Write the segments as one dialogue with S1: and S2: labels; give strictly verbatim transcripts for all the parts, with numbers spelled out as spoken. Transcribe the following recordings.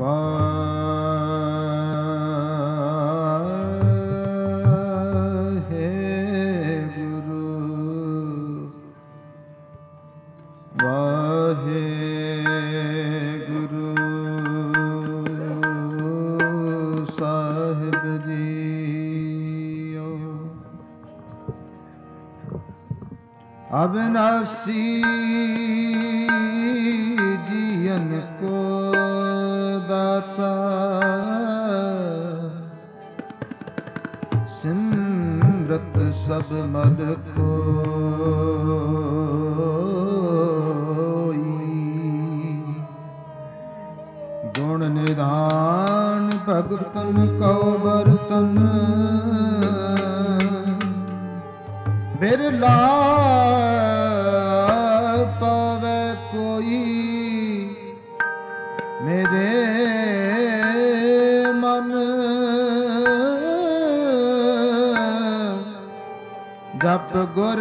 S1: अविनाशी जियन को दाता सिमरत सब मल कोई गुण निधान भगतन कौ बरतन बिरला पावे कोई मेरे मन जप गुर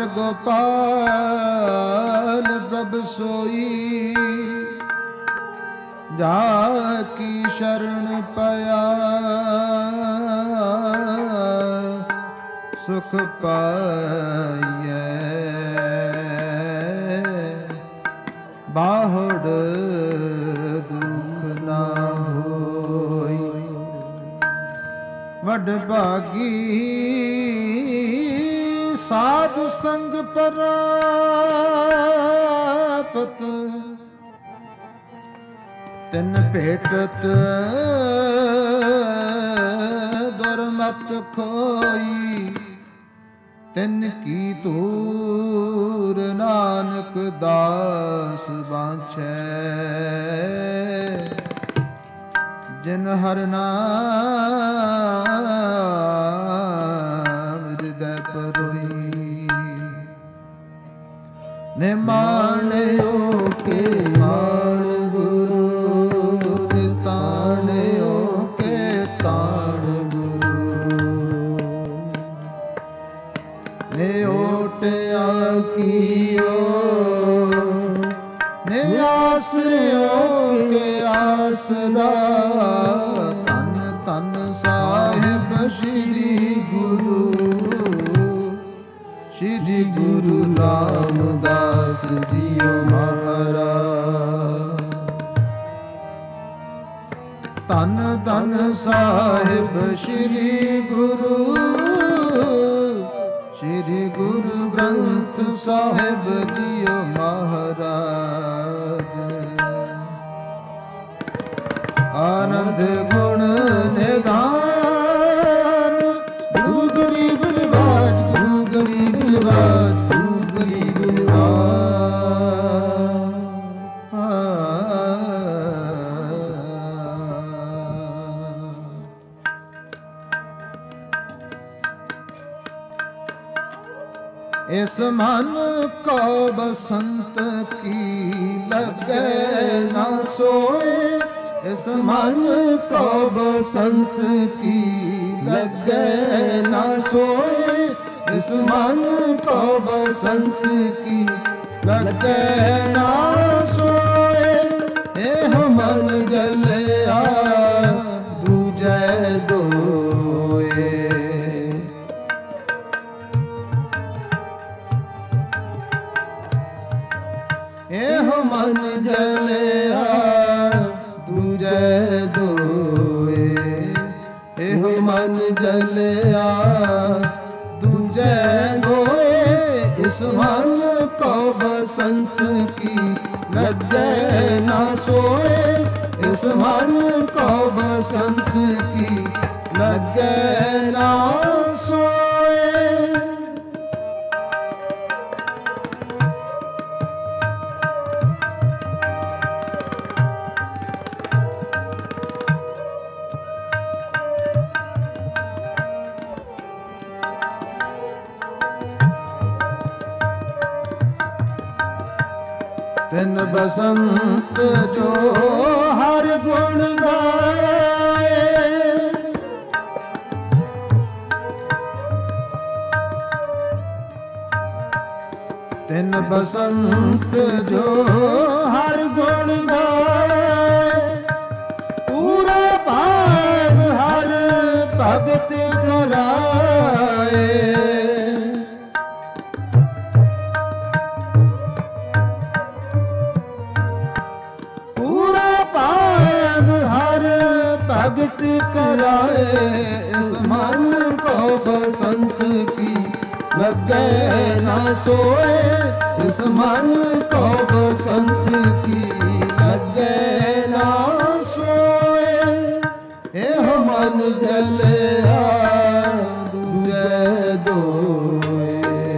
S1: गोपाल प्रभ सोई जाकी शरण पया सुख पाइए बाहुड़ दुख ना होई वड भागी साध संग परापत तिन भेटत दुर्मत खोई तिन की तूर नानक दास बांछै जिन हर नाम हृदय परोई ने माणियो के मान गुरु ने ताणियो के ताण ने ओटया कियो ने आसरियो के आसरा तन तन साहिब श्री गुरु श्री गुरु रामदास जियो महाराज तन तन साहिब श्री गुरु श्री गुरु ग्रंथ साहिब जियो महाराज आनंद गुण निधान गुरु गरीब निवाज गुरु गरीब निवाज गुरु गरीब इस मन को बसंत की लगे ना सोए इस मन को बसंत की लगे ना सोए इस मन को बसंत की लगे ना सोए हे मन जलिया दूजे दोए एह मन जलिया दूजे दोए एह मन जलिया दूजे दोए इस मन को बसंत की लगे ना सोए इस मन को बसंत की लगे ना सोए तिन बसंत जो हर गुण गाए तिन बसंत जो हर गुण गाए पूर भगत कराए। पूरा पाग हर भगत कराए। इस मन को बसंत की लगे ना सोए। इस मन को बसंत की लगे ना सोए। एह मन जलिया दूजे दोए।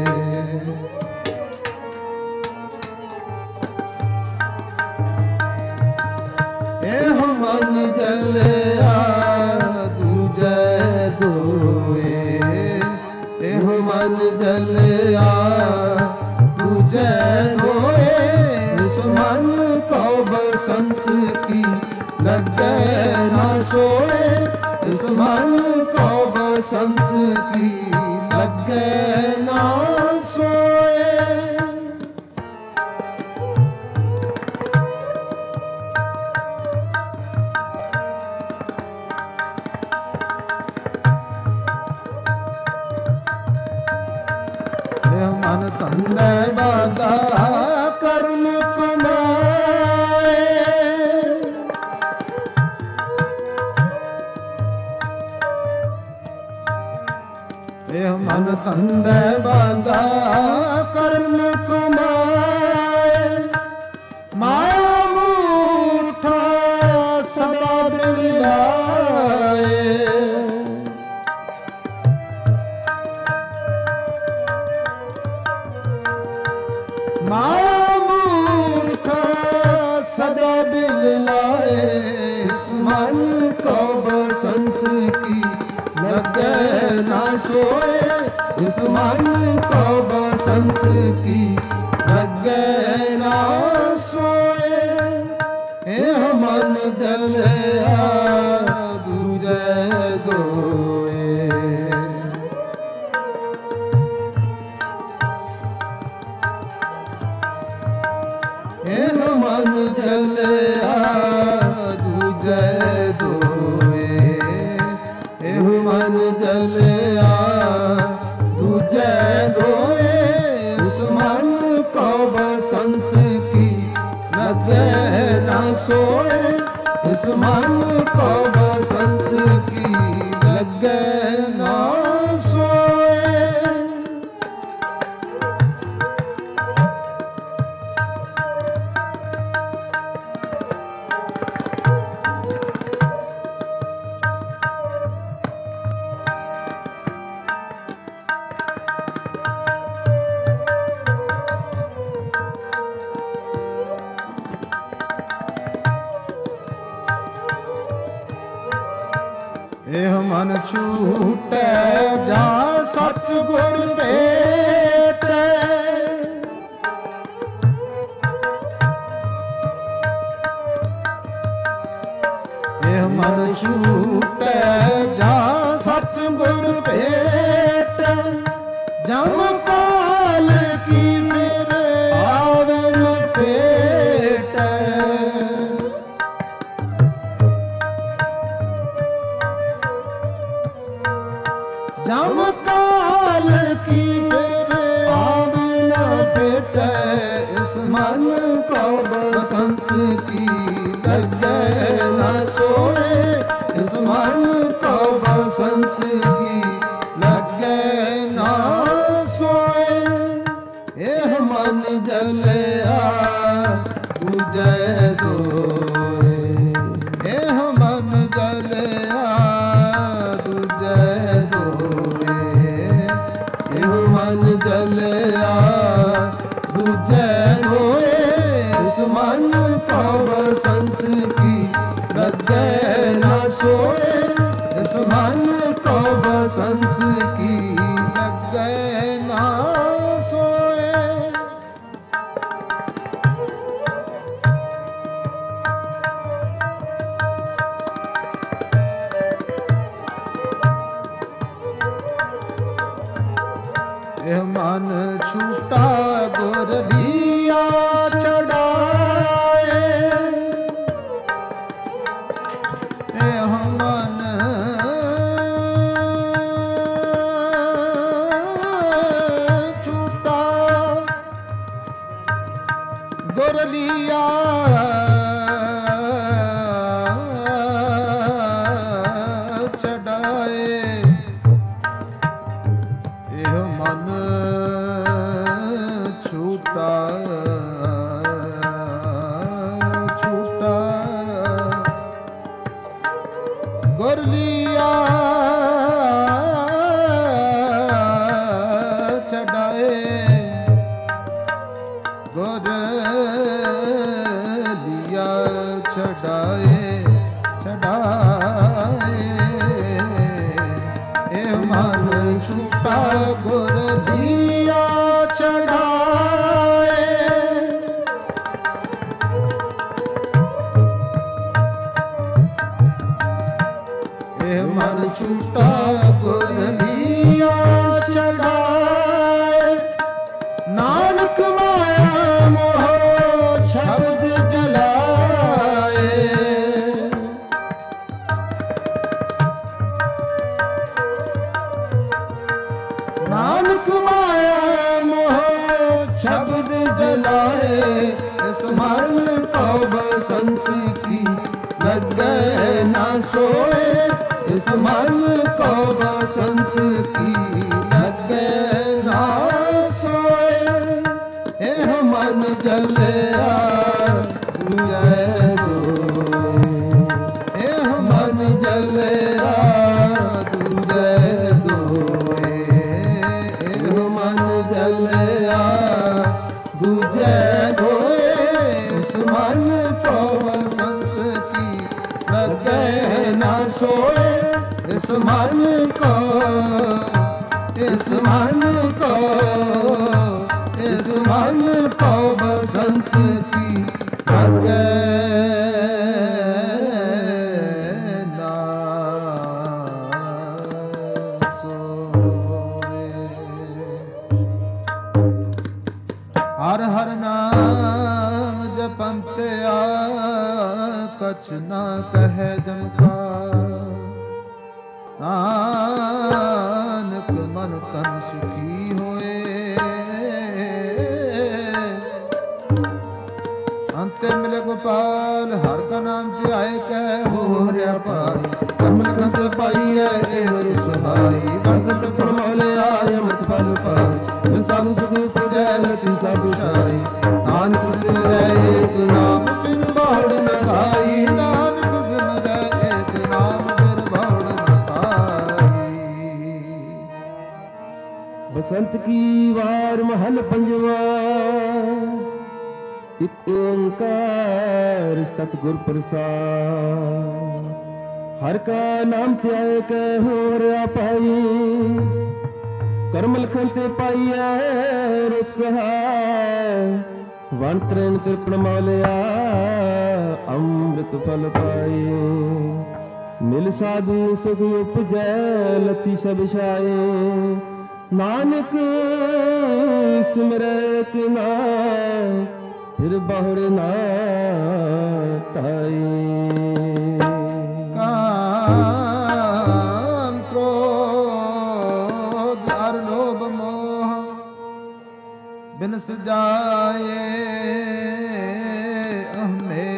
S1: एह मन जलिया दूजे दोए। एह मन जलिया दूजे दोए। इस मन को बसंत की लगे ना सोए। इस मन को बसंत की लगे ना सोए। मन तंदे बागा कर्म कमाए। यह मन तंदे बागा कर्म कमाए। माया मूठा सदा बिलाए। माया मूठा सदा बिलाए। इस मन को बसंत की लगे ना सोए। इस मन को बसंत की लगे ना सोए। एह मन जलिया दूजे दोए। एह मन जलिया दूजे दोए। एह मन जलिया दूजे दोए। इस मन को बसंत की लगे ना सोए। इस मन को बसंत की लगे ना सोए। एह मन छूटे जा सतगुर भेटे। एह मन छूटे जा सतगुर भेटे। जम काल की फिर आवे न पेटे। जम काल की फिर आवे न पेटे। इस मन को बसंत की लगे ना सोए। इस मन को बसंत की लगे ना सोए। एह मन जलिया दूजे दोए। एह मन जलिया दूजे दोए। एह मन जलिया दूजे दोए। इस मन को बसंत की लगे ना सोए। इस मन को बसंत की लगे ना सोए। एह मन छूटा गुर लिया चढ़ाए। एह मन ਗੁਰ ਲੀਆ ਛਡਾਏ ਇਹ ਮਨ ਛੂਟਾ ਛੂਟਾ ਗੁਰ ਲੀਆ ਛਡਾਏ ਗੁਰ ਲੀਆ ਛਡਾਏ ਛਡਾਏ ਇਹ ਮਨ ਛੂਟਾ ਗੁਰ ਲੀਆ ਛਡਾਏ ਇਹ ਮਨ ਛੂਟਾ ਗੁਰ ਲੀਆ ਛਡਾਏ ਨਾਨਕ ਮਾਇਆ ਮੋਹ ਸ਼ਬਦ ਜਲਾਏ ਨਾਨਕ ਮਾਇਆ ਮੋਹ ਸ਼ਬਦ ਜਲਾਏ ਇਸ ਮਰਨ ਕੋ ਬਸੰਤ ਕੀ ਲੱਗੇ ਨਾ ਸੋਏ ਇਸ ਮਰਨ ਕੋ ਬਸੰਤ ਕੀ ਲੱਗੇ ਨਾ ਸੋਏ ਇਹ ਮਨ ਜਲਿਆ ਦੂਜੇ ਦੋਏ ਇਹ ਮਨ ਜਲਿਆ ਦੂਜੇ ਦੋਏ ਇਹ ਮਨ ਜਲਿਆ ਦੂਜੇ ਦੋਏ ਇਸ ਮਨ ਕੋ ਬਸੰਤ ਕੀ ਲੱਗੇ ਨਾ ਸੋਏ ਇਸ ਮਨ ਕੋ ਇਸ ਮਨ ਕੋ ਇਸ ਮਨ ਕੋ ਬਸੰਤ ਕੀ ਲੱਗੇ ਨਾ ਸੋਏ ਹਰ ਹਰ ਨਾਮ ਜਪੰਤਿਆ ਕਛ ਨਾ ਕਹੈ ਜਮ ਕਾ ਨਾਨਕ ਮਨ ਤਨ ਸੁਖੀ ਹੋਏ ਅੰਤੇ ਮਿਲੇ ਗੋਪਾਲ ਹਰ ਕਾ ਨਾਮ ਧਿਆਏ ਕਹਿ ਹੋ ਰਿਆ ਪਾਈ ਕਰਮ ਲਿਖਨ ਤੇ ਪਾਈ ਹੈ ਇਹ ਸੁਹਾਈ ਬੰਦ ਤੇ ਪਰਮੋਲੇ ਆਏ ਅਮਰਤ ਫਲ ਪਾਈ ਬਿਨ ਸਾਧੂ ਸੁਖ ਪੁਜੈ ਲਤੀ ਸਭ ਸ਼ਾਈ ਨਾਨਕ ਸਿਮਰੈ ਏਕ ਨਾਮ ਬਿਨ ਬਾੜ ਨ ਖਾਈ ਨਾਨਕ ਸਿਮਰੈ ਏਕ ਨਾਮ ਬਿਨ ਬਾੜ ਨ ਖਾਈ
S2: ਬਸੰਤ ਕੀ ਵਾਰ ਮਹਲ ਪੰਜਵਾ ਇਕ ਓੰਕਾਰ ਸਤਿਗੁਰ ਪ੍ਰਸਾਦ ਹਰ ਕਾ ਨਾਮ ਧਿਆਏ ਕੈ ਹੋ ਰਿਆ ਪਾਈ ਕਰਮ ਲਖਨ ਤੇ ਪਾਈਐ ਰੁਤ ਸਹਾਇ ਵਨ ਤ੍ਰੈਨ ਤ੍ਰਿਪਣ ਮੌਲਿਆ ਅੰਮ੍ਰਿਤ ਫਲ ਪਾਈ ਮਿਲ ਸਾਧੂ ਸੁਖ ਉਪਜੈ ਲਤੀ ਸਭ ਛਾਏ ਨਾਨਕ ਸਿਮਰੈ ਕਿ ਨਾ ਫਿਰ ਬਹੁੜ ਨਾ ਤਾਈ
S1: ਕਾਮ ਕ੍ਰੋਧ ਅਰ ਲੋਭ ਮੋਹ ਬਿਨ ਸਜਾਏ ਅਹਮੇ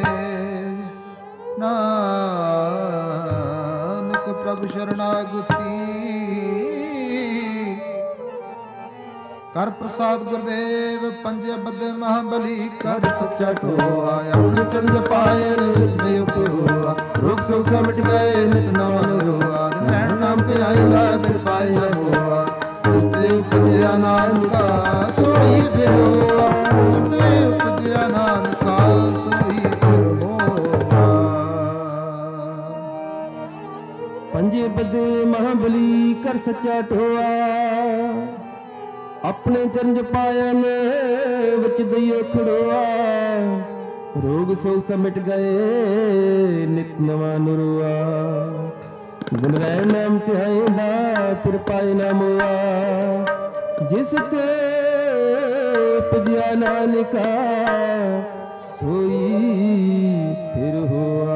S1: ਨਾਨਕ ਪ੍ਰਭ ਸ਼ਰਨਾਗਤੀ ਕਰ ਪ੍ਰਸਾਦ ਗੁਰਦੇਵ ਪੰਜੇ ਬੱਦੇ ਮਹਾਬਲੀ ਕਰ ਸੱਚਾ ਢੋਆ ਆਪਣੇ ਚੰਦ ਪਾਏ ਵਿੱਚ ਦੇ ਉਪਰੋਆ ਰੋਗ ਸੋਗ ਸਭ ਮਿਟ ਗਏ ਨਿਤ ਨਵਾਂ ਰੋਆ ਰਹਿਣ ਨਾਮ ਤੇ ਆਇਦਾ ਫਿਰ ਪਾਈ ਨਾ ਹੋਆ ਇਸ ਤੇ ਉਪਜਿਆ ਨਾਨਕਾ ਸੋਈ ਬਿਰੋਆ ਇਸ ਤੇ ਉਪਜਿਆ ਨਾਨਕਾ ਸੋਈ ਬਿਰੋਆ
S2: ਪੰਜੇ ਬੱਦੇ ਮਹਾਬਲੀ ਕਰ ਸੱਚਾ ਢੋਆ ਆਪਣੇ ਚਰਨ ਪਾਇਆ ਨੇ ਵਿੱਚ ਦਈਓ ਖੜੋਆ ਰੋਗ ਸੋਗ ਸਭ ਮਿਟ ਗਏ ਨਿਤ ਨਵਾਂ ਨੁਰਵਾ ਦਿਨ ਰਹਿ ਨਾਮ ਧਿਆਏ ਦਾ ਫਿਰ ਪਾਏ ਨਾ ਮੋਆ ਜਿਸ ਤੇ ਉਪਜਿਆ ਨਾਨਕਾ ਸੋਈ ਫਿਰ ਹੋਆ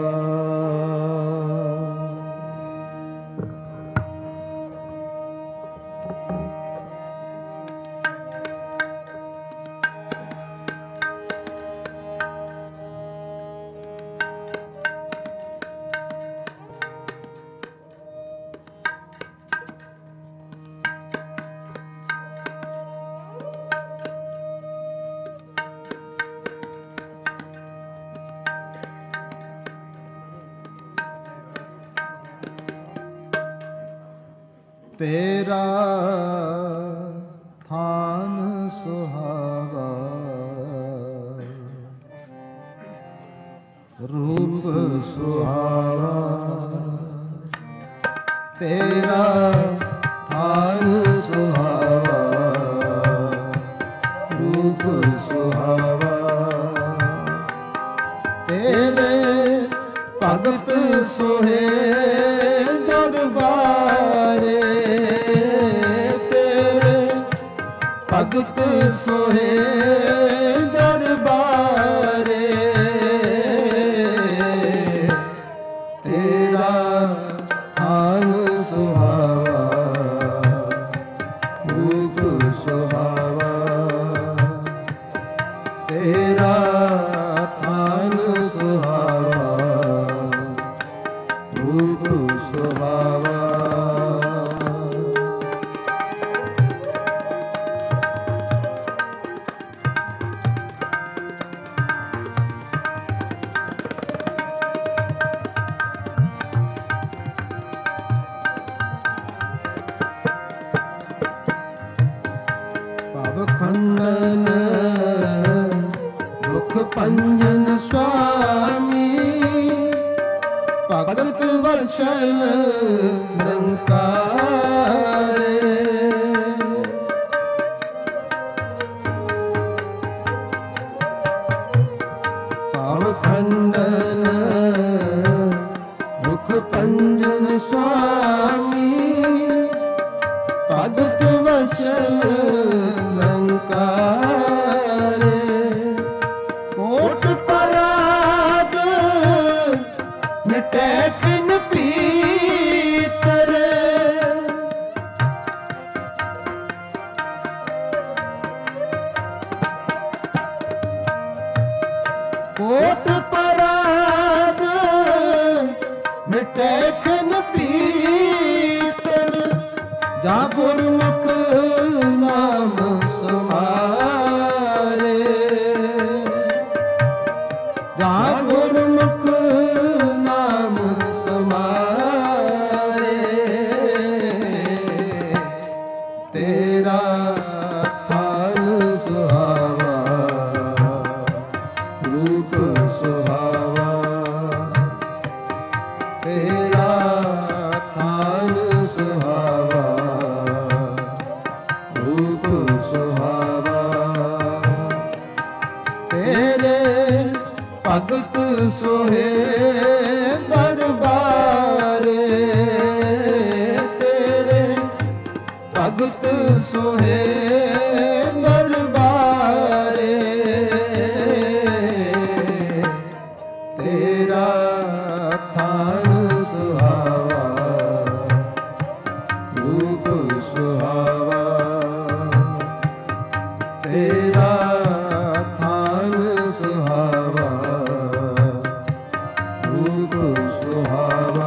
S1: ਤੇਰਾ ਥਾਨ ਸੁਹਾਵਾ, ਰੂਪ ਸੁਹਾਵਾ, ਤੇਰਾ ਥਾਨ ਸੁਹਾਵਾ, ਰੂਪ ਸੁਹਾਵਾ, ਤੇਰੇ ਭਗਤ ਸੋਹੇ ਦਰਬਾਰੇ, ਤੇਰੇ ਭਗਤ ਸੋਹੇ ਦਰਬਾਰੇ, ਤੇਰਾ ਥਾਨ ਸੁਹਾਵਾ, ਰੂਪ ਸੁਹਾਵਾ, ਤੇਰਾ ਥਾਨ ਸੁਹਾਵਾ, ਰੂਪ ਸੁਹਾਵਾ। ਭਵ ਖੰਡਨ ਦੁਖ ਭੰਜਨ ਸੁਆਮੀ, ਭਗਤ ਵਛਲ ਨਿਰੰਕਾਰੇ, ਭਵ ਖੰਡਨ ਦੁਖ ਭੰਜਨ ਸੁਆਮੀ, ਭਗਤ ਵਛਲ ਨਿਰੰਕਾਰੇ, ਕੋਟ ਪਰਾਗ ਮਿਟੈ ਖਿਨ ਪੀਤਰ, ਕੋਟ ਪਰਾਗ ਮਿਟੈ ਖਿਨ ਪੀਤਰ, ਜਾ ਗੁਰਮੁਖ ਨਾਮ ਸਮਾਰੇ, ਜਾ ਗੁਰਮੁਖ ਨਾਮ ਸਮਾਰੇ, ਤੇਰਾ ਥਾਨ ਸੁਹਾਵਾ, ਰੂਪ ਸੁਹਾਵਾ, ਤੇਰਾ ਥਾਨ ਸੁਹਾਵਾ, ਰੂਪ ਸੁਹਾਵਾ, ਤੇਰੇ ਭਗਤ ਸੋਹੇ ਦਰਬਾਰੇ, ਤੇਰੇ ਭਗਤ ਸੋਹੇ ਦਰਬਾਰੇ, ਤੇਰਾ ਥਾਨ ਸੁਹਾਵਾ, ਰੂਪ ਸੁਹਾਵਾ, ਤੇਰਾ ਥਾਨ ਸੁਹਾਵਾ, ਰੂਪ ਸੁਹਾਵਾ।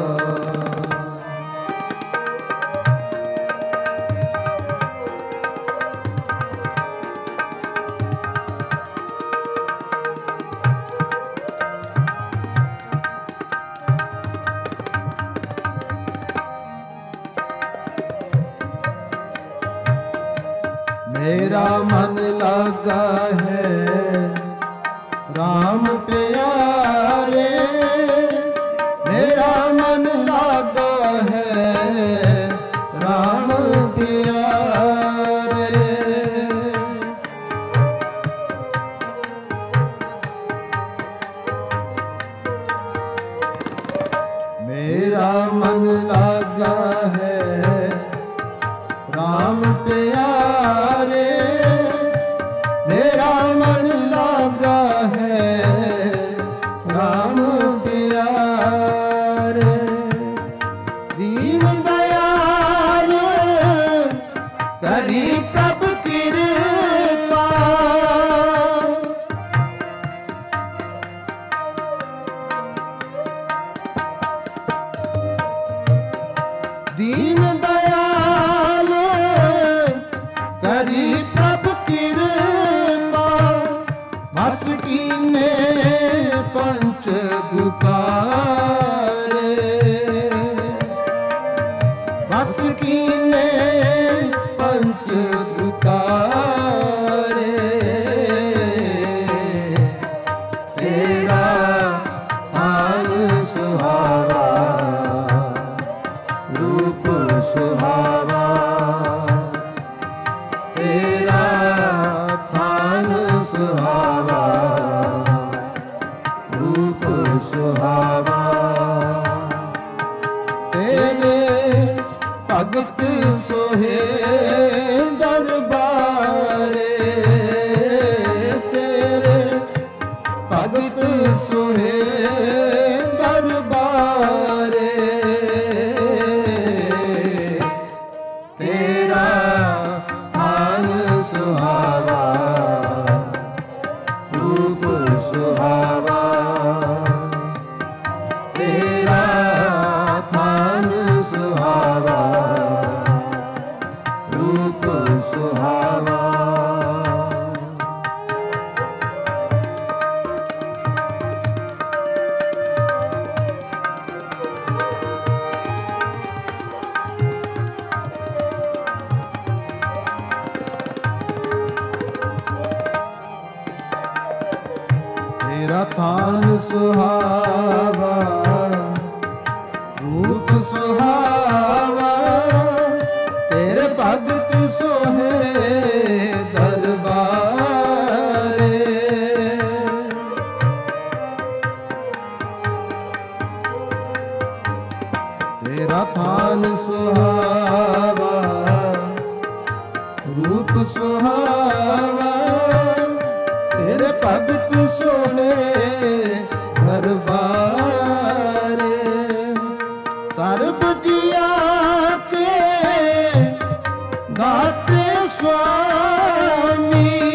S1: मेरा मन लागा है राम प्यारे, मेरा मन लागा है राम प्यारे, मेरा मन लागा है राम प्यारे, मेरा मन लागा है राम प्यारे, दीन दयाल करी प्रभ कृपा, दीन दयाल करी प्रभ कृपा, बस कीने पंच दुकारे, बस की ਤੇਰਾ ਥਾਨ ਸੁਹਾਵਾ, ਰੂਪ ਸੁਹਾਵਾ, ਤੇਰੇ ਭਗਤ ਸੋਹੇ ਦਰਬਾਰੇ। ਤੇਰਾ ਥਾਨ ਸੁਹਾਵਾ, ਰੂਪ ਸੁਹਾਵਾ, ਤੇਰੇ ਭਗਤ ਸੋਹੇ ਦਰਬਾਰੇ। ਸਰਬ ਜੀਆ ਕੇ ਦਾਤੇ ਸੁਆਮੀ,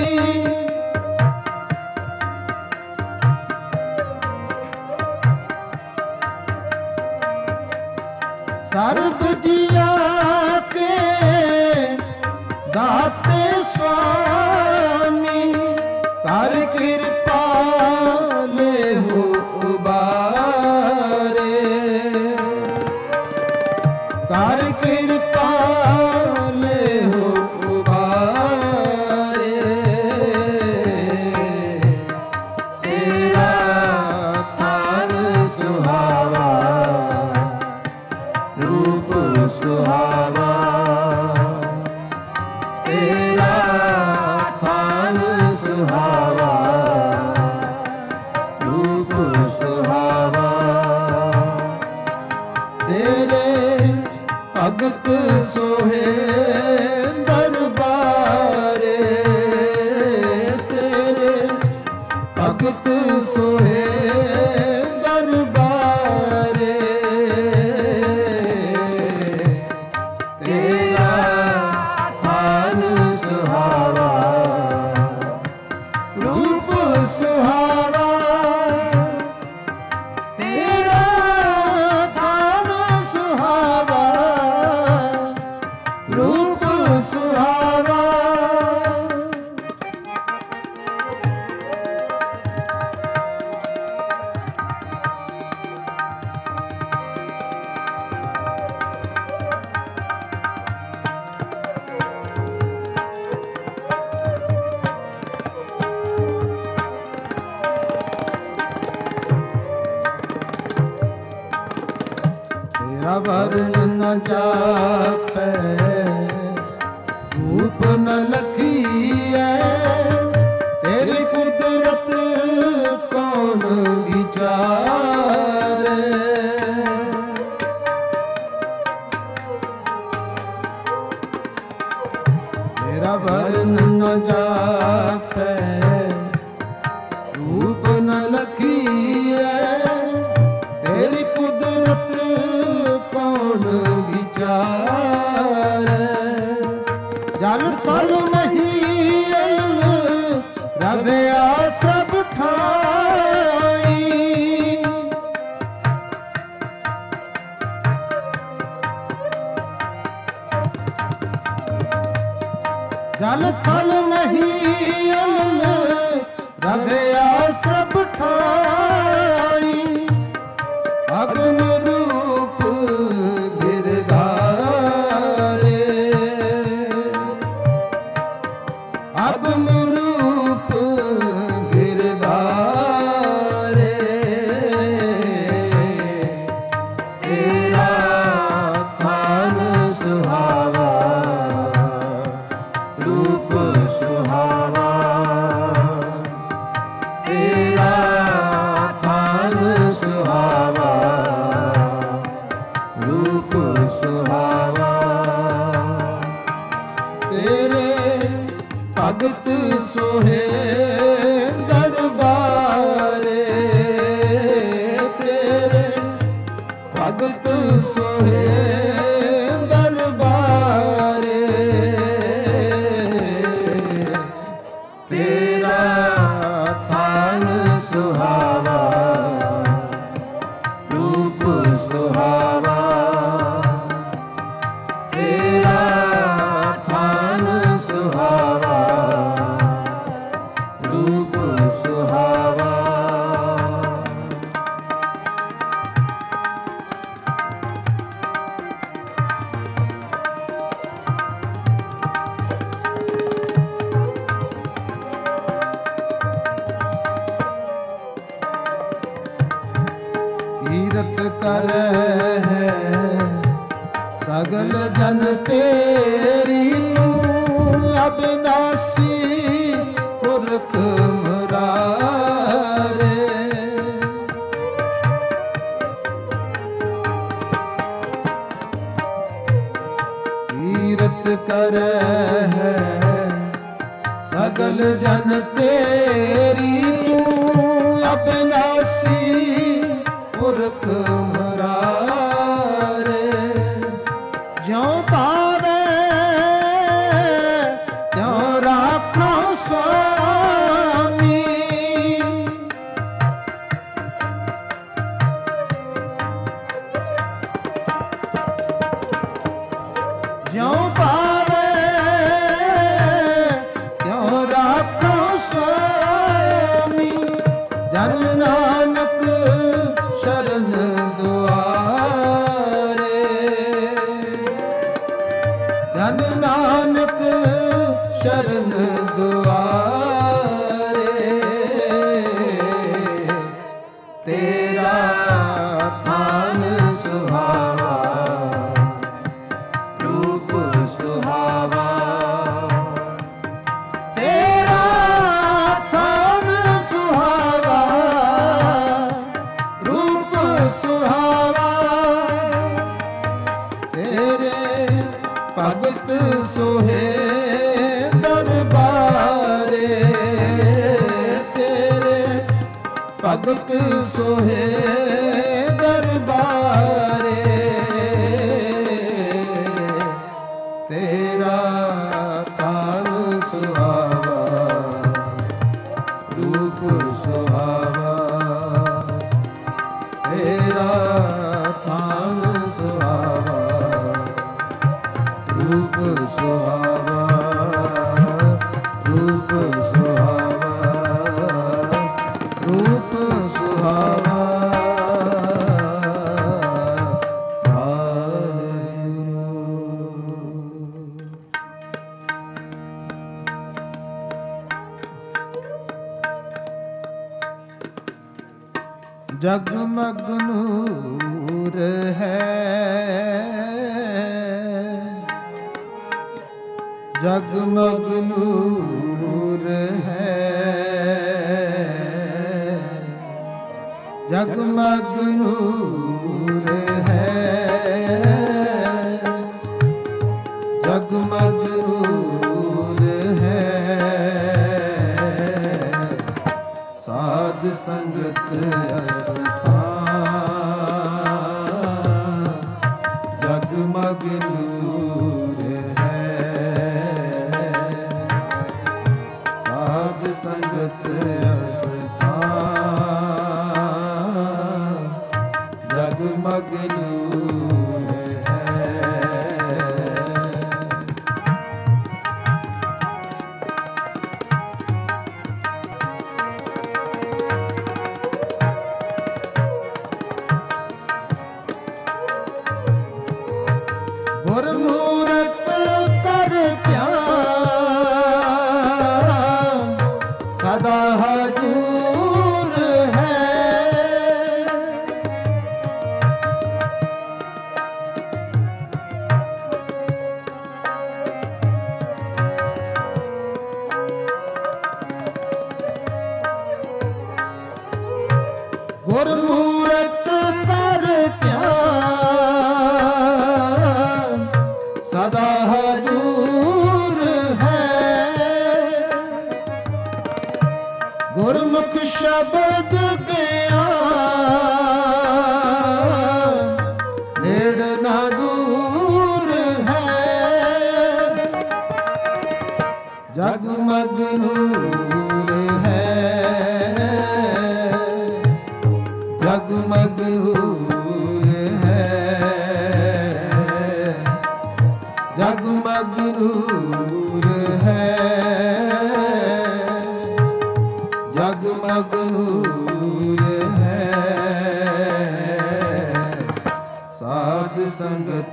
S1: ਸਰਬ ਜੀਆ ਕੇ ਦਾਤੇ ਸੁਆਮੀ, ਕਰ ਕਿਰਪਾ ਲੇਹੁ ਉਬਾਰੇ। ਕਰ ਕਿਰਪਾ ਲੇਹੁ ਉਬਾਰੇ। ਤੇਰਾ ਥਾਨ ਸੁਹਾਵਾ, ਰੂਪ ਸੁਹਾਵਾ, ਤੇਰਾ ਥਾਨ ਸੁਹਾਵਾ, ਰੂਪ ਸੁਹਾਵਾ, ਤੇਰੇ ਭਗਤ ਸੋਹੇ ਦਰਬਾਰੇ। ਤੇਰੇ ਭਗਤ ਸੋਹੇ ਦਰਬਾਰੇ। ਤੇਰਾ ਥਾਨ ਸੁਹਾਵਾ, ਰੂਪ ਸੁਹਾਵਾ, ਤੇਰਾ ਥਾਨ ਸੁਹਾਵਾ, ਰੂਪ ਸੁਹਾਵਾ। ਤੇਰਾ ਵਰਨ ਨ ਜਾਪੈ, ਰੂਪ ਨ ਲਖੀਐ, ਤੇਰੀ ਕੁਦਰਤ ਕੌਣ ਵਿਚਾਰੇ। ਤੇਰਾ ਵਰਨ ਨ ਜਾਪੈ, ਰੂਪ ਨ ਲਖੀਐ, ਤੇਰੀ ਕੁਦਰਤ ਕੌਣ ਵਿਚਾਰੇ। ਜਲ ਤਲ ਮਹੀਲ ਰਵਿਆ ਸਭ ਠਾਈ, ਜਲ ਤਲ ਮਹੀਲ ਰਵਿਆ ਸਭ ਠਾਈ, ਅਗਮ ਰੂਪ ਗਿਰਧਾਰੇ। ਅਗਮ ਰੂਪ ਗਿਰਧਾਰੇ। ਤੇਰਾ ਥਾਨ ਸੁਹਾਵਾ, ਰੂਪ ਸੁਹਾਵਾ, ਤੇਰਾ ਥਾਨ ਸੁਹਾਵਾ, ਰੂਪ ਸੁਹਾਵਾ, ਤੇਰੇ ਭਗਤ ਸੋਹੇ ਦਰਬਾਰੇ। ਤੇਰੇ ਭਗਤ ਸੋਹੇ ਦਰਬਾਰੇ। ਤੇਰਾ ਥਾਨ ਸੁਹਾਵਾ, ਰੂਪ ਸੁਹਾਵਾ, ਤੇਰਾ ਥਾਨ ਸੁਹਾਵਾ, ਰੂਪ ਸੁਹਾਵਾ। ਕੀਰਤ ਕਰੈ ਹੈ ਸਗਲ ਜਨ ਤੇਰੀ ਤੂੰ ਅਬਿਨਾਸੀ ਪੁਰਖ ਮੁਰਾਰੇ ਕੀਰਤ ਕਰੈ ਹੈ ਸਗਲ ਜਨ ਤੇਰੀ ਤੂੰ ਅਬਿਨਾਸੀ ਪੁਰਖ ਮੁਰਾਰੇ ਜਿਉ ਪਾਵੇ ਤਿਉ ਰਾਖੋ ਸੁਆਮੀ ਜਿਉ ਪਾਵੇ ਤਿਉ ਰਾਖੋ ਸੁਆਮੀ ਜਨ ਨਾਨਕ ਸ਼ਰਨ ਦੁਆਰੇ ਜਨ ਨਾਨਕ ਸ਼ਰਨ ਦੁਆਰੇ ਤੇਰਾ ਥਾਨ ਸੁਹਾਵਾ ਰੂਪ ਸੁਹਾਵਾ ਤੇਰਾ ਥਾਨ ਸੁਹਾਵਾ ਰੂਪ ਸੁਹਾਵਾ ਤੇਰੇ ਭਗਤ ਸੋਹੇ ਦਰਬਾਰੇ ਤੇਰੇ ਭਗਤ ਸੋਹੇ ਦਰਬਾਰੇ ਤੇਰਾ ਤਾਨ ਸੁਹਾਵਾ ਰੂਪ ਸੁਹਾਵਾ ਤੇਰਾ ਤਾਨ ਸੁਹਾਵਾ ਰੂਪ ਸੁਹਾਵਾ ਰੂਪ ਸੁਹਾਵਾ ਰੂਪ ਸੁਹਾਵਾ ਜਗਮਗ ਨੂਰ ਹੈ ਜਗਮਗ ਨੂਰ ਹੈ ਜਗਮਗ ਨੂਰ ਹੈ ਜਗਮਗ ਨੂਰ ਹੈ ਸਾਧ ਸੰਗਤ ਅਸਥਾਨ ਜਗਮਗ ਨੂਰ ਹੈ ਸਾਧ ਸੰਗਤ ਅਸਥਾਨ ਜਗਮਗ ਨੂਰ ਹੈ ਗੁਰਮੂਰਤ ਕਰ ਧਿਆਨ ਸਦਾ ਹਜੂਰ ਹੈ ਗੁਰਮੂਰਤ ਕਰ ਧਿਆਨ ਸਦਾ ਹਜੂਰ ਹੈ ਗੁਰਮੁਖ ਸ਼ਬਦ ਗਿਆਨ ਨੇੜ ਨਾ ਦੂਰ ਹੈ ਜਗਮਗ ਨੂਰ ਹੈ ਜਗਮਗ ਨੂਰ ਹੈ ਜਗਮਗ ਨੂਰ ਹੈ ਜਗਮਗ ਨੂਰ ਹੈ ਸਾਧ ਸੰਗਤ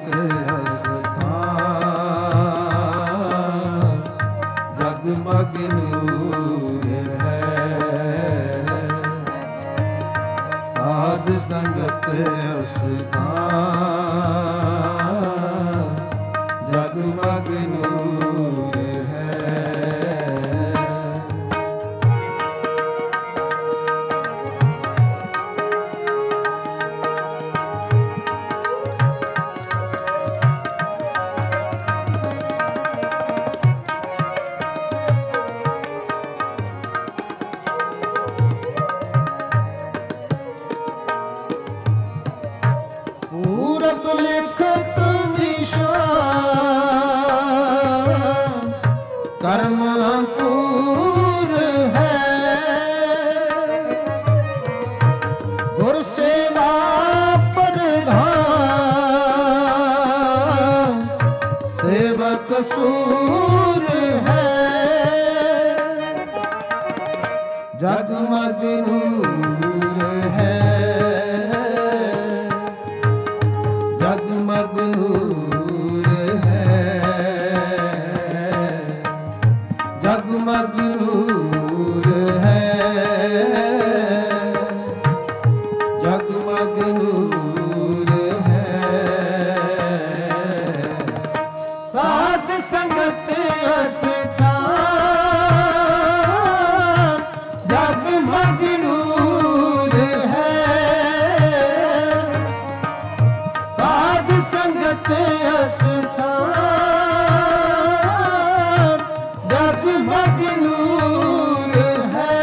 S1: ਅਸਥਾਨ ਜਗਮਗ ਨੂਰ ਹੈ ਸਾਧ ਸੰਗਤ लिखत निशान कर्म अंकुर है। गुर सेवा प्रधान सेवक सूर है। जगमग नूर है, जगमग नूर है, जगमग नूर है, जगमग नूर है। साध संगत अस्थान जगमग नूर है। साध संगत अस्थान जगमग नूर है।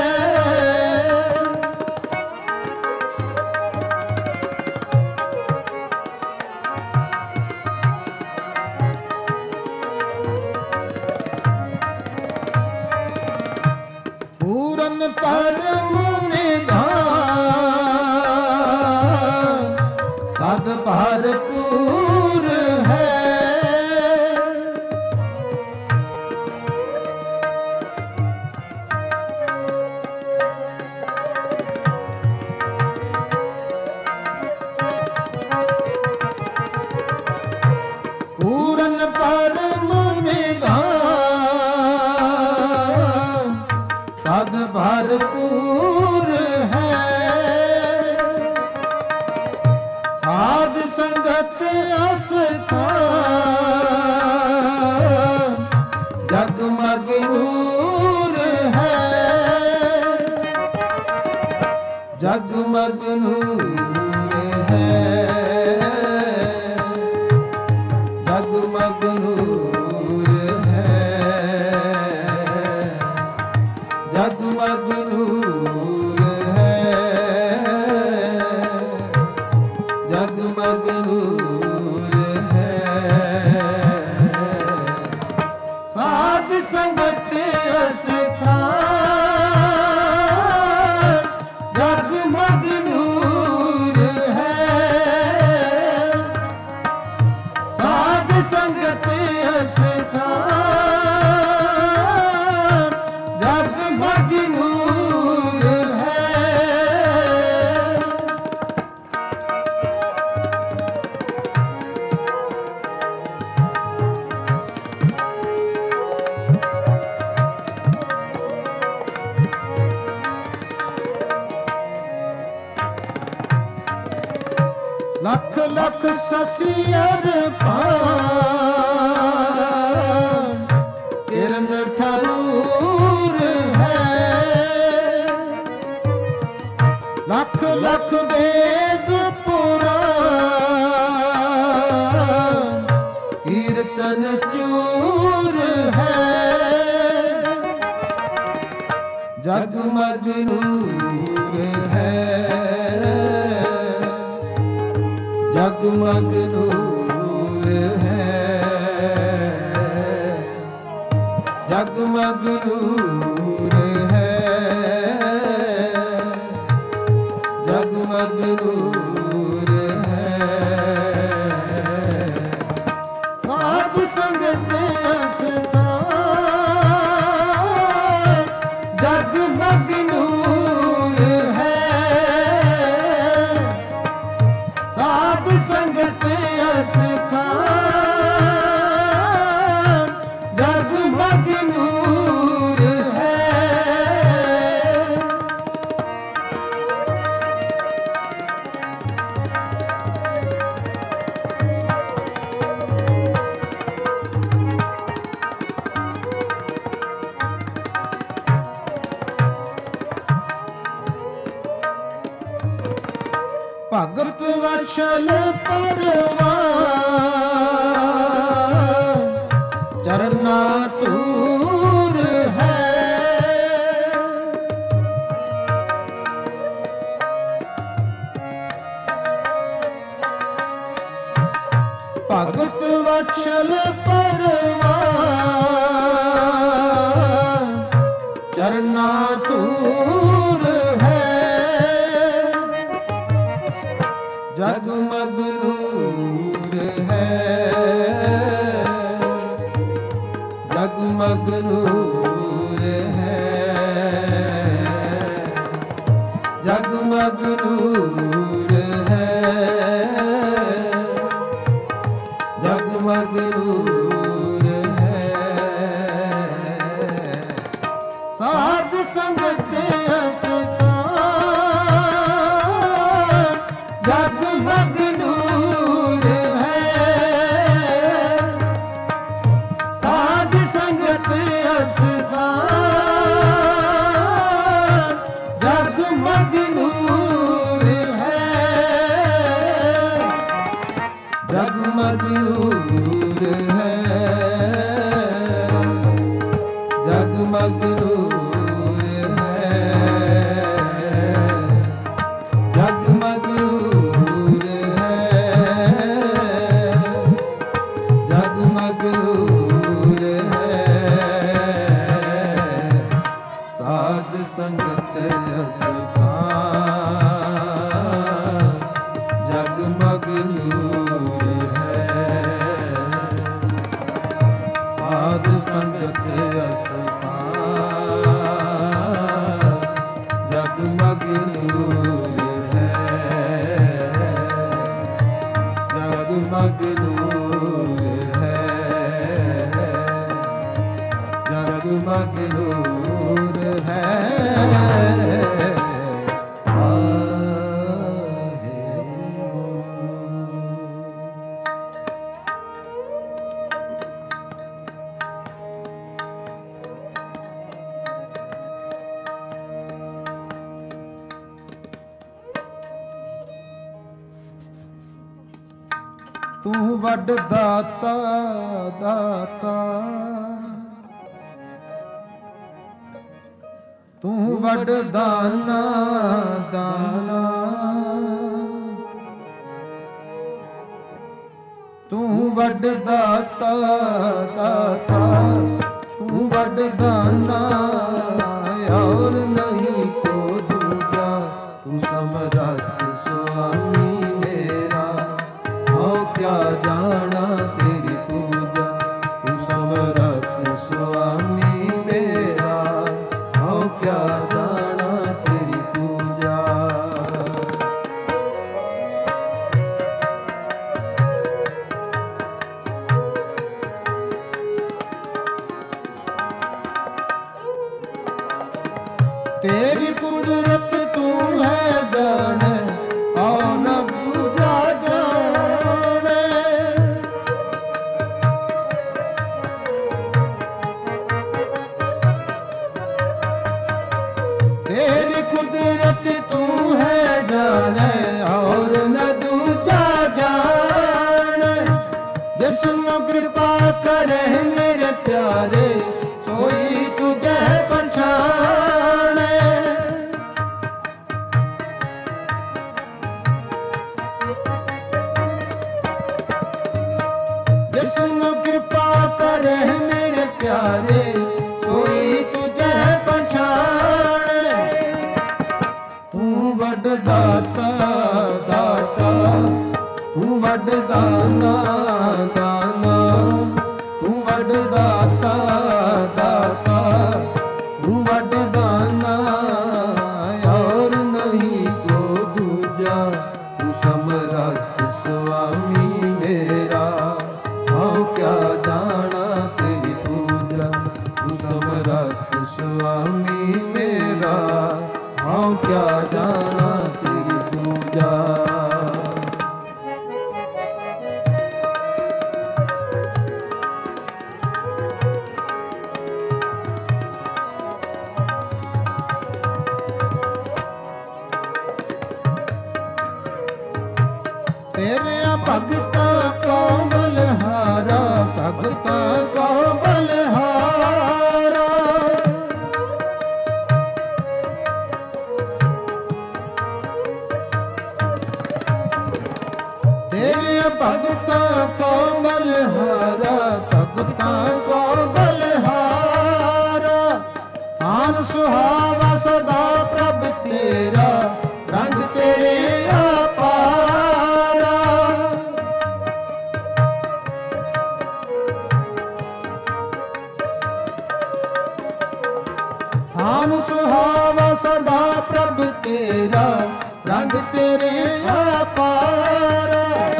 S1: पूरन परम निधान सद भरपूर है। पूरन परम निधान सद भरपूर है। साध संगत अस्थान जगमग नूर है। जगमग नूर है, जगमग नूर है, जगमग नूर है, जगमग नूर है। साध संगत अस्थान जगमग नूर है। साध संगत अस्थान जगमग नूर है। लख लख ससियर पान किरण ठरूर है। लख लख वेद पुराण कीर्तन चूर है। जगमग नूर है, जगमग नूर है, जगमग नूर है, जगमग नूर है। साध संगत अस्थान जगमग नूर है। साध संगत अस्थान जगमग नूर है। भगत वत्सल परवान चरना तूर है। ਭਗਤ ਵਛਲ ਪਰਵਾਰ ਚਰਨਾ ਧੂਰ ਹੈ ਜਗਮਗ ਨੂਰ ਹੈ ਜਗਮਗ ਨੂਰ ਹੈ ਜਗਮਗ ਨੂਰ ਹੈ ਜਗਮਗ ਨੂਰ ਹੈ ਸਾਧ ਸੰਗਤ ਅਸਥਾਨ ਜਗਮਗ ਨੂਰ ਹੈ ਸਾਧ ਸੰਗਤ ਅਸਥਾਨ ਜਗਮਗ ਨੂਰ ਹੈ ਜਗਮਗ ਨੂਰ ਹੈ ਜਗਮਗ ਨੂਰ ਹੈ ਜਗਮਗ ਨੂਰ ਹੈ ਜਗਮਗ ਨੂਰ ਹੈ ਸਾਧ ਸੰਗਤ ਅਸਥਾਨ ਜਗਮਗ ਨੂਰ ਹੈ ਸਾਧ ਸੰਗਤ ਅਸਥਾਨ ਜਗਮਗ ਨੂਰ ਹੈ ਜਗਮਗ ਨੂਰ ਹੈ ਜਗਮਗ ਨੂਰ ਹੈ ਤੂੰ ਵੱਡ ਦਾਤਾ ਦਾਤਾ ਤੂੰ ਵੱਡ ਦਾਨਾ ਦਾਨਾ ਤੂੰ ਵੱਡ ਦਾਤਾ ਦਾਤਾ ਤੂੰ ਵੱਡ ਦਾਨਾ ਔਰ ਨਹੀਂ ਕੋ ਦੂਜਾ ਤੂੰ ਸਮਰੱਥ ਸੁਆਮੀ ਮੇਰਾ ਹਉ ਕਿਆ ਜਾਣਾ ਤੇਰੀ ਪੂਜਾ ਤੂੰ ਸਮਰੱਥ ਸੁਆਮੀ ਮੇਰਾ ਹਉ ਕਿਆ ਜਾਣਾ ਤੇਰੀ ਪੂਜਾ ਤੇਰੀ ਕੁਦਰਤ ਤੂੰ ਹੈ ਜਾਣੇ ਔਰ ਨਾ ਦੂਜਾ ਜਾਣੇ ਤੇਰੀ ਕੁਦਰਤ ਤੂੰ ਹੈ ਜਾਣੇ ਔਰ ਨਾ ਦੂਜਾ ਜਾਣੇ ਜਿਸ ਨੂੰ ਕਿਰਪਾ ਕਰੇ ਮੇਰੇ ਪਿਆਰੇ ਸੋਈ ਤੁਝੇ ਪਛਾਣੇ ਜਿਸ ਨੂੰ ਕਿਰਪਾ ਕਰੇ ਮੇਰੇ ਪਿਆਰੇ ਸੋਈ ਤੁਝੇ ਪਛਾਣੇ ਤੂੰ ਵੱਡ ਦਾਤਾ ਦਾਤਾ ਤੂੰ ਵੱਡ ਦਾਨਾ ਦਾਨਾ ਤੂੰ ਵੱਡ ਦਾਤਾ ਦਾਤਾ ਤੂੰ ਵੱਡ ਦਾਨਾ ਔਰ ਨਹੀਂ ਕੋ ਦੂਜਾ ਤੂੰ ਸਮਰੱਥ ਸੁਆਮੀ ਮੇਰਾ ਹਉ ਕਿਆ ਜਾਣਾ ਤੇਰੀ ਪੂਜਾ ਤੂੰ ਸਮਰੱਥ ਸੁਆਮੀ ਮੇਰਾ ਹਉ ਕਿਆ ਜਾਣਾ ਤੇਰੀ ਪੂਜਾ ਤੇਰਿਆਂ ਭਗਤਾਂ ਕੋ ਬਲਿਹਾਰਾ ਭਗਤਾਂ ਕੋ ਬਲਿਹਾਰਾ ਤੇਰੇ ਭਗਤਾਂ ਕੋ ਬਲਿਹਾਰਾ, ਭਗਤਾਂ ਕੋ ਬਲਿਹਾਰਾ। ਆਨ ਸੁਹਾਵਾ ਸਦਾ ਪ੍ਰਭ ਤੇਰਾ, ਰੰਗ ਤੇਰੇ ਅਪਾਰਾ। ਆਨ ਸੁਹਾਵਾ ਸਦਾ ਪ੍ਰਭ ਤੇਰਾ, ਰੰਗ ਤੇਰੇ ਅਪਾਰਾ।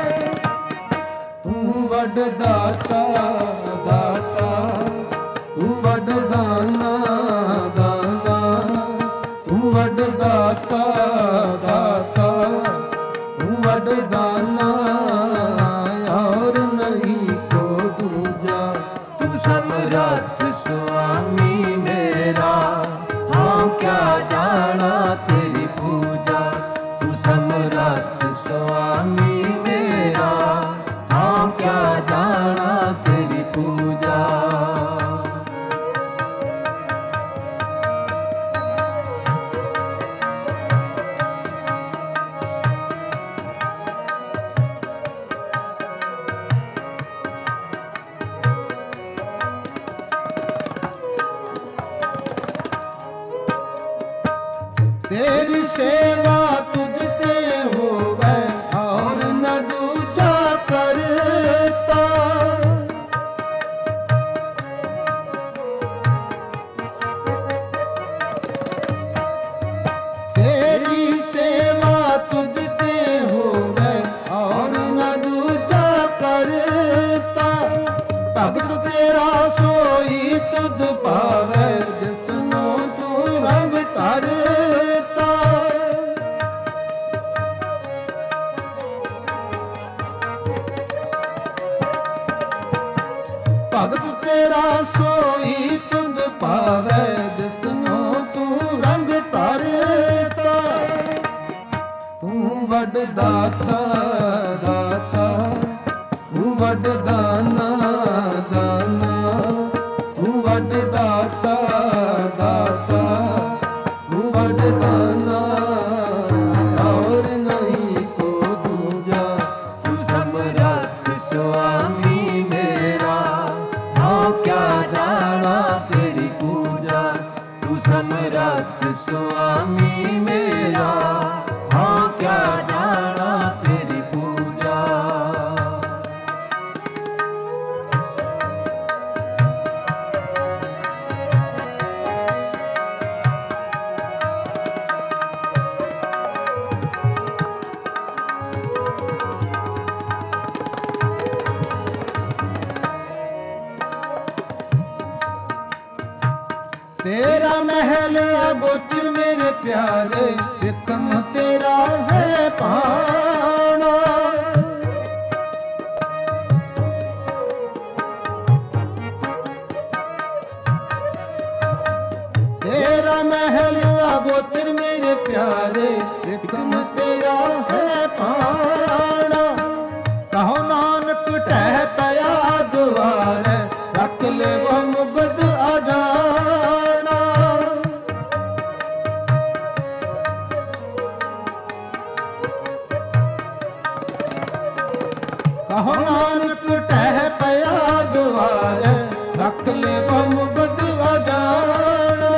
S1: ਤੂੰ ਵੱਡ ਦਾਤਾ ਦਾਤਾ, ਤੂੰ ਵੱਡ ਦਾਨਾ ਦਾਨਾ, ਤੂੰ ਵੱਡ ਦਾਤਾ ਦਾਤਾ, ਤੂੰ ਵੱਡ ਦਾਨਾ, ਔਰ ਨਹੀਂ ਕੋ ਦੂਜਾ।
S2: ਤੂੰ ਸਮਰੱਥ ਸੁਆਮੀ ਮੇਰਾ, ਹਾਂ ਕਿਆ ਜਾਣਾ ਤੇਰੀ ਪੂਜਾ। ਤੂੰ ਸਮਰੱਥ ਸੁਆਮੀ ਮੇਰਾ, ਹਾਂ ਕਿਆ ਜਾਣਾ ਤੇਰੀ ਪੂਜਾ।
S1: ਤੇਰੀ ਸੇਵਾ ਤੁਝ ਤੇ ਹੋਵੇ, ਔਰ ਨ ਦੂਜਾ ਕਰਤਾ। ਤੇਰੀ ਸੇਵਾ ਤੁਝ ਤੇ ਹੋਵੇ, ਔਰ ਨ ਦੂਜਾ ਕਰਤਾ। ਭਗਤ ਤੇਰਾ ਸੋਈ ਤੁਧ ਪਾਵੇ, ਜਿਸਨੂੰ ਤੂੰ ਰੰਗ ਧਰਤਾ। ਭਗਤ ਤੇਰਾ ਸੋਈ ਤੁਧ ਪਾਵੇ, ਜਿਸਨੂੰ ਤੂੰ ਰੰਗ ਧਰਤਾ। ਤੂੰ ਵੱਡ ਦਾਤਾ ਦਾਤਾ, ਤੂੰ ਵੱਡ ਦਾਨਾ ਦਾਨਾ, ਤੂੰ ਵੱਡ ਦਾਤਾ ਦਾਤਾ, ਤੂੰ ਵੱਡ ਦਾਨਾ, ਔਰ ਨਹੀਂ ਕੋ ਦੂਜਾ।
S2: ਤੂੰ ਸਮਰੱਥ ਸੁਆਮੀ ਮੇਰਾ, ਹਾਂ ਕਿਆ ਜਾਣਾ ਤੇਰੀ ਪੂਜਾ। ਤੂੰ ਸਮਰੱਥ ਸੁਆਮੀ ਮੇਰਾ, ਹਾਂ ਕਿਆ ਜਾਣਾ ਤੇਰੀ ਪੂਜਾ।
S1: ਤੇਰਾ ਮਹਿਲ ਅਗੋਚਰ ਮੇਰੇ ਪਿਆਰੇ, ਵਿਕਮ ਤੇਰਾ ਹੈ ਭਾਣਾ। ਤੇਰਾ ਮਹਿਲ ਅਗੋਚਰ ਮੇਰੇ ਪਿਆਰੇ, ਵਿਕਮ ਤੇਰਾ ਹੈ ਭਾਣਾ। ਕਹੋ ਨਾਨਕ ਟਹਿ ਪਿਆ ਦੁਆਰੇ, ਰੱਖ ਲੇਵੋ ਮੁਗਦ ਅਜਾਣਾ। ਕਹੋ ਨਾਨਕ ਟਹਿ ਪਿਆ ਦੁਆਰੇ, ਰੱਖ ਲੇਵੋ ਮੁਗਦ ਅਜਾਣਾ।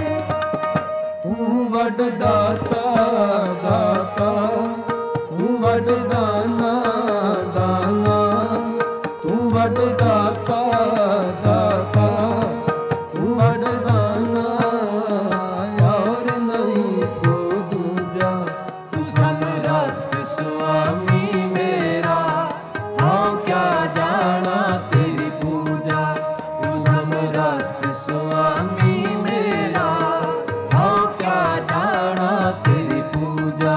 S1: ਤੂੰ ਵੱਡ ਦਾਤਾ ਦਾਤਾ, ਤੂੰ ਵੱਡ ਦਾਨਾ ਦਾਨਾ, ਤੂੰ ਵੱਡ ਦਾਤਾ ਦਾਤਾ, ਤੂੰ ਵੱਡ ਦਾਨਾ, ਔਰ ਨਹੀਂ ਕੋ ਦੂਜਾ।
S2: ਤੂੰ ਸਮਰੱਥ ਸੁਆਮੀ ਮੇਰਾ, ਹਾਂ ਕਿਆ ਜਾਣਾ ਤੇਰੀ ਪੂਜਾ। ਤੂੰ ਸਮਰੱਥ ਸੁਆਮੀ ਮੇਰਾ, ਹਾਂ ਕਿਆ ਜਾਣਾ ਤੇਰੀ ਪੂਜਾ।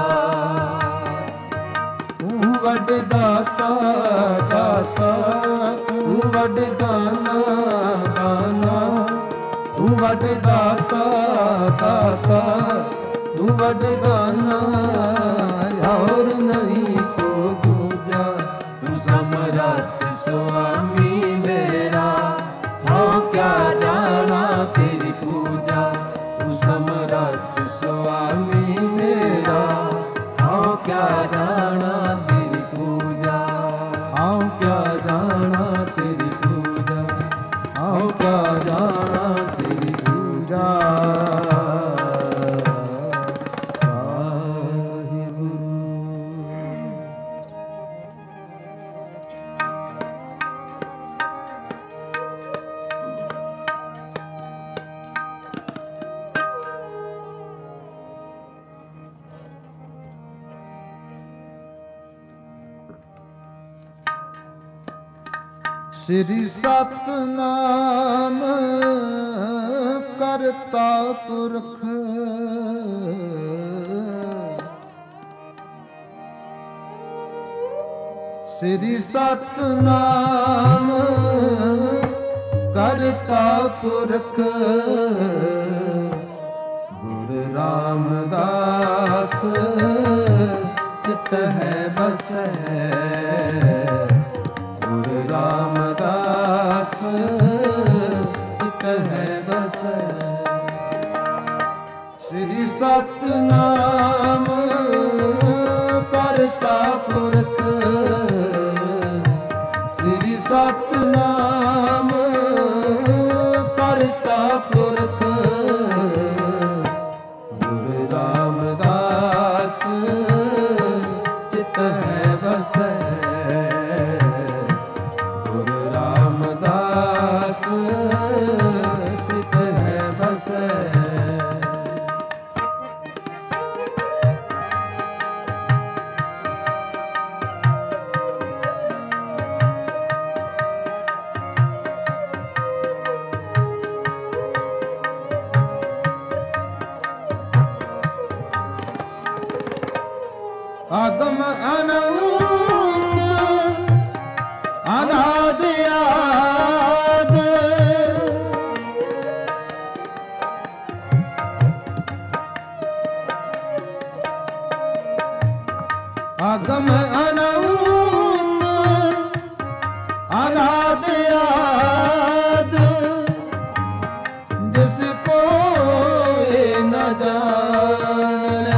S1: ਤੂੰ ਵੱਡ ਦਾਤਾ ਦਾਤਾ, ਤੂੰ ਵੱਡ ਦਾਨਾ ਦਾਨਾ, ਤੂੰ ਵੱਡ ਦਾਤਾ ਦਾਤਾ, ਤੂੰ ਵੱਡ ਦਾਨਾ, ਔਰ ਨਹੀਂ ਕੋ ਦੂਜਾ।
S2: ਤੂੰ ਸਮਰੱਥ ਸੁਆਮੀ ਮੇਰਾ, ਹਾਂ ਕਿਆ ਜਾਣਾ ਤੇਰੀ ਪੂਜਾ। ਤੂੰ ਸਮਰੱਥ ਸੁਆਮੀ ਮੇਰਾ, ਹਾਂ ਕਿਆ ਜਾਣਾ ਤੇਰੀ ਪੂਜਾ।
S1: ਸ੍ਰੀ ਸਤਨਾਮ ਕਰਤਾ ਪੁਰਖ ਸ੍ਰੀ ਸਤਨਾਮ ਕਰਤਾ ਪੁਰਖ ਗੁਰੂ ਰਾਮਦਾਸ ਚਿਤ ਹੈ ਬਸੈ ਗੁਰੂ ਰਾਮਦਾਸ ਚਿਤ ਹੈ ਬਸੈ ਸ੍ਰੀ ਸਤਨਾਮ ਕਰਤਾ ਪੁਰਖ ਸ੍ਰੀ ਸਤਨਾਮ ਕਰਤਾ ਪੁਰਖ ਗੁਰੂ ਰਾਮਦਾਸ ਚਿਤ ਹੈ ਬਸੈ ਗੁਰੂ ਰਾਮਦਾਸ ਚਿਤ ਹੈ ਬਸੈ ਆਗਮ ਅਨੰਤ ਅਨਾਦਿ ਆਦ ਆਗਮ ਅਨੰਤ ਅਨਾਦਿ ਆਦ ਜਿਸ ਕੋਇ ਨ ਜਾਣੈ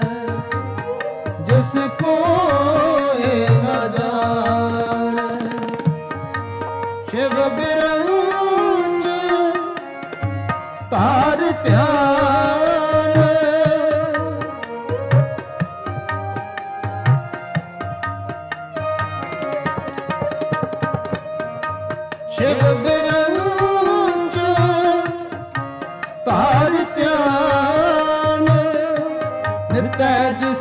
S1: ਜਿਸ ਕੋਇ ਨ ਜਾਣੈ ਸ਼ਿਵ ਬਿਰੰਚ ਧਾਰ ਧਿਆਨ ਸ਼ਿਵ ਬਿਰੰਚ ਧਾਰ ਧਿਆਨ ਨਿਤੈ ਜਿਸ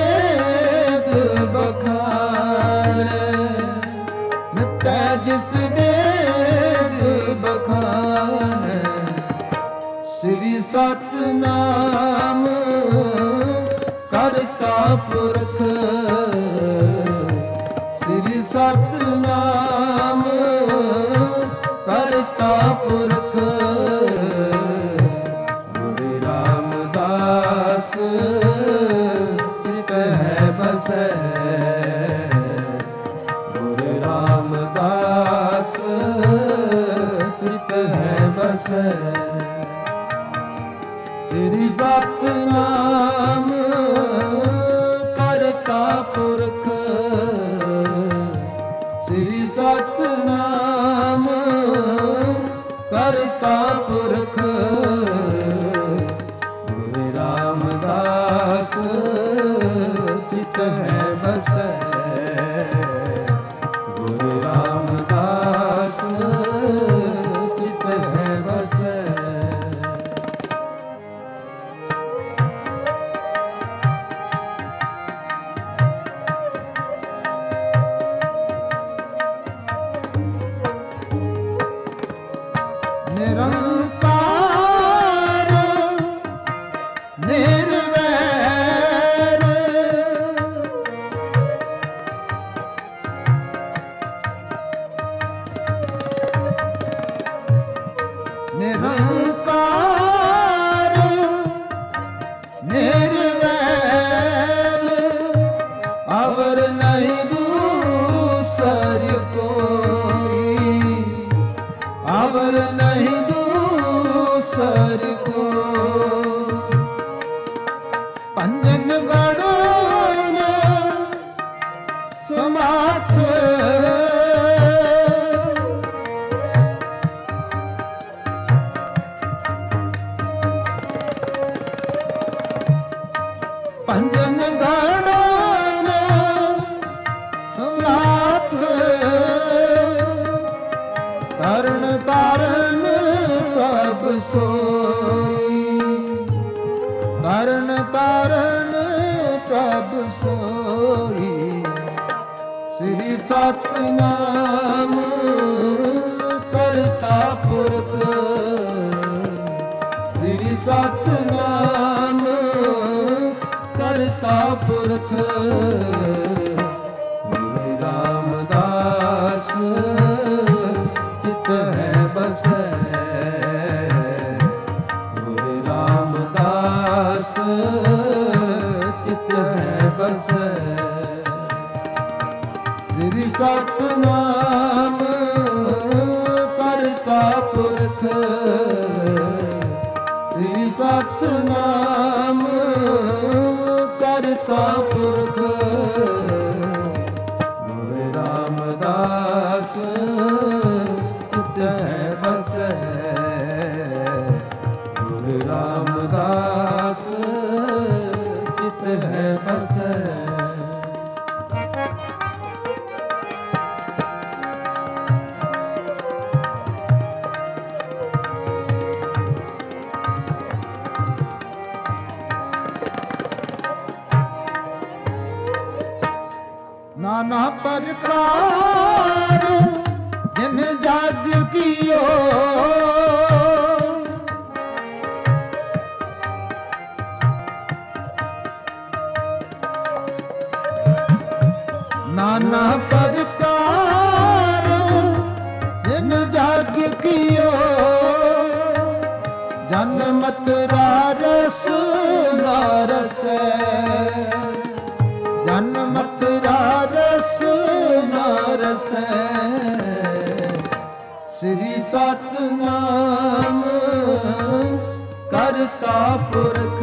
S1: ਨਿਤੈ ਜਿਸ ਵੇਦ ਬਖਾਨੈ ਸ੍ਰੀ ਸਤਨਾਮ ਕਰਤਾ ਪੁਰਖ ਸ੍ਰੀ ਸਤਨਾਮ ਕਰਤਾ ਪੁਰਖ ਗੁਰੂ ਰਾਮਦਾਸ ਚਿਤ ਹੈ ਬਸੈ ਰਾਮਦਾਸ ਚਿਤ ਹੈ ਬਸੈ ਸ੍ਰੀ ਸਤਨਾਮ ਕਰਤਾ ਪੁਰਖ ਸ੍ਰੀ ਸਤਨਾਮ ਕਰਤਾ ਪੁਰਖ ਗੁਰੂ ਰਾਮਦਾਸ ਚਿਤ ਹੈ ਬਸੈ ਰਾਮਦਾਸ ਚਿਤ ਹੈ ਬਸੈ ਨਿਰੰਕਾਰ ਨਿਰਵੈਰ ਨਿਰੰਕਾਰ ਨਿਰਵੈਰ ਅਵਰ ਨਹੀਂ ਦੂਸਰ ਕੋਈ ਅਵਰ ਨਹੀਂ ਦੂਸਰ ਕੋਈ ਪੰਜਨ ਗੜਨ ਸਮਾਥ ਪੰਜਨ ਗੜਨ ਸਮਾਥ ਤਰਨ ਤਾਰਨ ਪ੍ਰਭ ਸੋਈ ਤਰਨ ਤਾਰਨ ਪ੍ਰਭ ਸੋਈ ਸ੍ਰੀ ਸਤਨਾਮ
S2: ਪੁਰਖ ਸ੍ਰੀ ਸਤਿਨਾਮ ਕਰਤਾ ਪੁਰਖ ਗੁਰੂ ਰਾਮਦਾਸ ਚਿਤ ਹੈ ਬਸੈ ਗੁਰੂ ਰਾਮਦਾਸ ਚਿਤ ਹੈ ਬਸੈ ਸ੍ਰੀ ਸਤਿਨਾਮ ਕਰਤਾ ਪੁਰਖ ਸ੍ਰੀ ਸਤਿਨਾਮ ਕਰਤਾ ਪੁਰਖ ਗੁਰੂ ਰਾਮਦਾਸ ਚਿਤ ਹੈ ਬਸੈ ਗੁਰੂ ਰਾਮਦਾਸ ਚਿਤ ਹੈ ਬਸੈ
S1: ਨਾਨਾ ਪ੍ਰਕਾਰ ਜਿਨ ਜਗ ਕੀਓ ਨਾਨਾ ਪ੍ਰਕਾਰ ਜਿਨ ਜਗ ਕੀਓ ਜਨਮਤ ਰਾਰਸ ਨਾਰਸੈ ਜਨਮਤ ਰਾਰਸ ਨਾਰਸੈ ਸ੍ਰੀ ਸਤਿਨਾਮ ਕਰਤਾ ਪੁਰਖ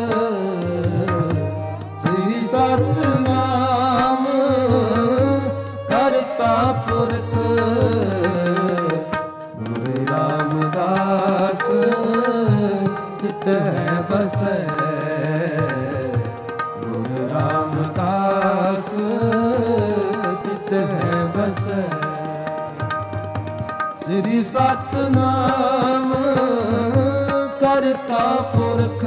S1: ਸ੍ਰੀ ਸਤਿਨਾਮ ਕਰਤਾ ਪੁਰਖ ਗੁਰੂ ਰਾਮਦਾਸ ਚਿਤ ਹੈ ਬਸੈ ਗੁਰੂ ਰਾਮਦਾਸ ਚਿਤ ਹੈ ਬਸੈ ਸ੍ਰੀ ਸਤਿਨਾਮ ਕਰਤਾ ਪੁਰਖ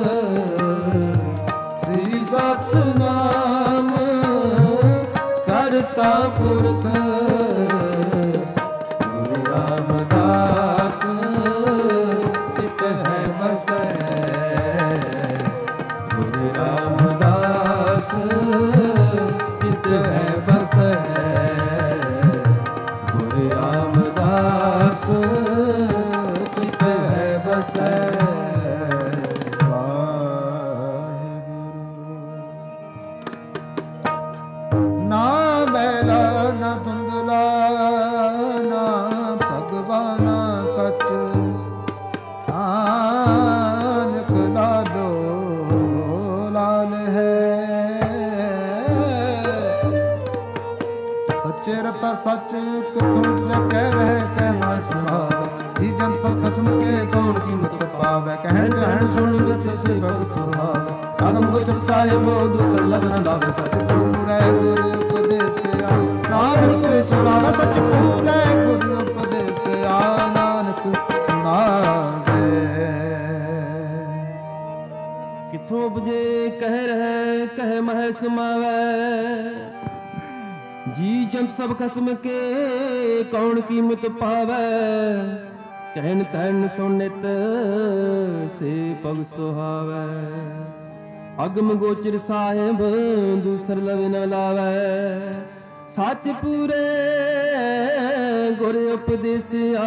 S1: ਸ੍ਰੀ ਸਤਿਨਾਮ ਕਰਤਾ ਪੁਰਖ ਗੁਰੂ ਰਾਮਦਾਸ ਚਿਤ ਹੈ ਬਸੈ ਗੁਰੂ ਰਾਮਦਾਸ ਚਿਤ ਹੈ ਬਸੈ ਗੁਰੂ ਰਾਮਦਾਸ ਚਿਤ ਹੈ ਬਸੈ ਨਾ ਬੈਲਾ ਨਾ ਧੁੰਦਲਾ ਨਾ ਭਗਵਾਨ ਕਛ ਨਾਨਕ ਲਾਡੋ ਲਾਲ ਹੈ ਸੱਚੇ ਰਤਾ ਸੱਚ ਕਿਥੋਂ ਕਹਿ ਰਹੇ ਕਹਿਵਾ ਸੁਭਾਵ ਹੀ ਜਨ ਸਭ ਖਸਮ ਕੇ ਕੌਣ ਕੀਮਤ ਪਾਵੈ ਕਹਿਣ ਕਹਿਣ ਸੁਣ ਰਤ ਸੇਵਕ ਸੁਭਾਵ ਆਦਮ ਗੋਚਰ ਸਾਹਿਬ ਦੂਸਰ ਲਗਨ ਲਾਵੇ ਸਚ ਪੂਰੈ ਗੁਰ ਉਪਦੇਸਿਆ ਨਾਨਕ ਸੁਣਾਵੇ ਸਚ ਪੂਰੈ ਗੁਰ ਉਪਦੇਸਿਆ ਨਾਨਕ ਸੁਣਾਵੇ
S2: ਕਿਥੋਂ ਉਪਜੇ ਕਹਿ ਰਹਿ ਕਹਿ ਮਹਿ ਸਮਾਵੈ ਜੀ ਜੰਤ ਸਭ ਖਸਮ ਕੇ ਕੌਣ ਕੀਮਤ ਪਾਵੈ ਕਹਿਣ ਤੈਨ ਸੁਨਿਤ ਸੇ ਪਗ ਸੁਹਾਵੈ ਅਗਮ ਗੋਚਰ ਸਾਹਿਬ ਦੂਸਰ ਲਵ ਨ ਲਾਵੈ ਸੱਚ ਪੂਰੇ ਗੁਰ ਉਪਦੇਸਿਆ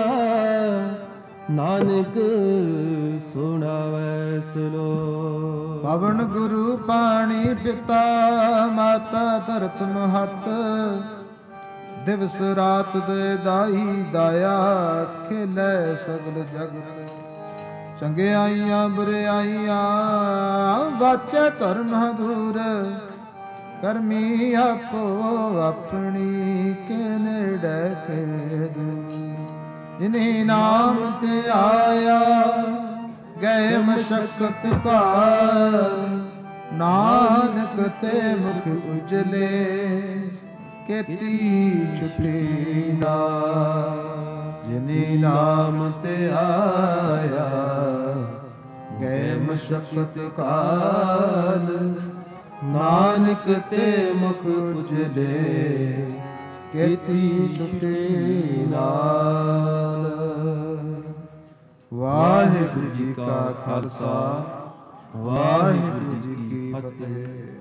S2: ਨਾਨਕ ਸੁਣਾਵੈ ਸਲੋ
S1: ਪਵਨ ਗੁਰੂ ਪਾਣੀ ਪਿਤਾ ਮਾਤਾ ਧਰਤ ਮਹਤ ਦਿਵਸ ਰਾਤ ਦੇ ਦਾਈ ਦਾਇਆ ਖੇਲੇ ਸਗਲ ਜਗਤ ਚੰਗਿਆਈਆਂ ਬੁਰਿਆਈਆਂ ਵਾਚੈ ਧਰਮ ਹਦੂਰ ਕਰਮੀ ਆਪੋ ਆਪਣੀ ਕੇ ਨੇੜੇ ਕੇ ਦੂਰ ਜਿਨੇ ਨਾਮ ਤੇ ਆਇਆ ਗਏ ਮਸ਼ਕਤ ਭਾਰ ਨਾਨਕ ਤੇ ਮੁਖ ਉਜਲੇ ਕੀਤੀ ਛੁਟੀ ਨਾ ਜਿਨੇ ਨਾਮ ਤੇ ਆਇਆ ਗਏ ਮਸ਼ਕਤ ਕਾਲ ਨਾਨਕ ਤੇ ਮੁਖ ਉਜਲੇ ਕੀਤੀ ਛੁਟੀ ਨਾਲ ਵਾਹਿਗੁਰੂ ਜੀ ਕਾ ਖਾਲਸਾ ਵਾਹਿਗੁਰੂ ਜੀ ਕੀ ਫਤਿਹ।